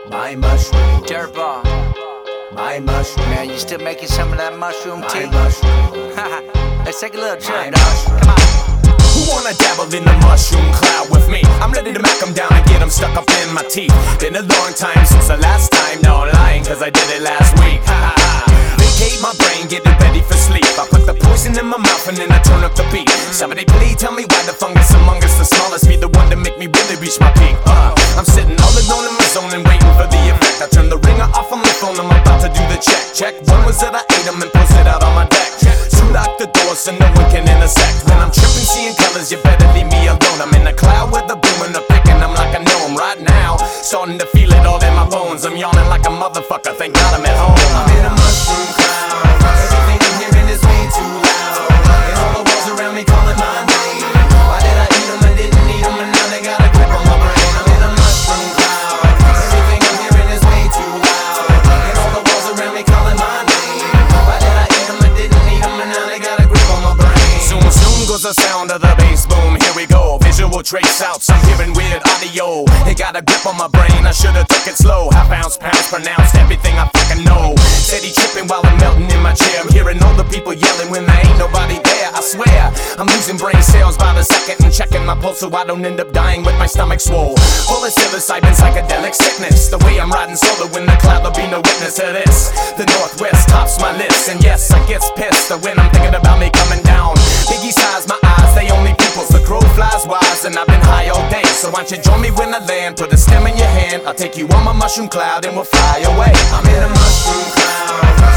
My mushroom. Dirtball. My mushroom. Man, you still making some of that mushroom My tea? mushroom. Let's take a little My trip, dog. mushroom. Come on. Who wanna dabble in the mushroom cloud with me? I'm ready to mack 'em down and get 'em stuck up in my teeth. Been a long time since the last time. No, I'm lying, cause I did it last week. Ha ha ha. Vacate my brain, get it ready for sleep. I put the poison in my mouth and then I turn up the beat. Somebody please tell me why the fungus among us, the smallest, be the one to make me really reach my peak. I'm sitting all alone in my zone and waiting for the effect. I turn the ringer off on my phone, I'm about to do the check. Check, one was that I ate 'em and posted out on my deck. Two lock the door so no one can intersect. When I'm tripping, seeing colors, you better leave me alone. I'm in the cloud with the boom and the pick, and I'm like a gnome right now. Starting to feel it all in my bones. I'm yawning like a motherfucker, thank God I'm at home. I'm in a mushroom cloud. Everything I'm hearing is way too loud. And all the walls around me calling my name. Why did I eat 'em and didn't eat 'em, and now they got a grip on my brain? I'm in a mushroom cloud. Everything I'm hearing is way too loud. And all the walls around me calling my name. Why did I eat 'em and didn't eat 'em, and now they got a grip on my brain? Soon, soon goes the sound of the bass boom. Here we go, visual trace outs. I'm hearing weird audio. It got a grip on my brain. I should've took it slow. Half ounce, pounds pronounced everything I fucking know. Steady tripping while I'm melting in my chair. I'm hearing all the people yelling when there ain't nobody there. I swear, I'm losing brain cells by the second and checking my pulse so I don't end up dying with my stomach swole. Full of psilocybin, psychedelic sickness. The way I'm riding solo in the cloud, there'll be no witness to this. The Northwest tops my list, and yes, I get pissed when I'm thinking about me coming down. Biggie size, my eyes, they only pupils. The crow flies wise, and I've been high all day. So why don't you join me when I land? Put a stem in your hand, I'll take you on my mushroom cloud and we'll fly away. I'm in a mushroom cloud.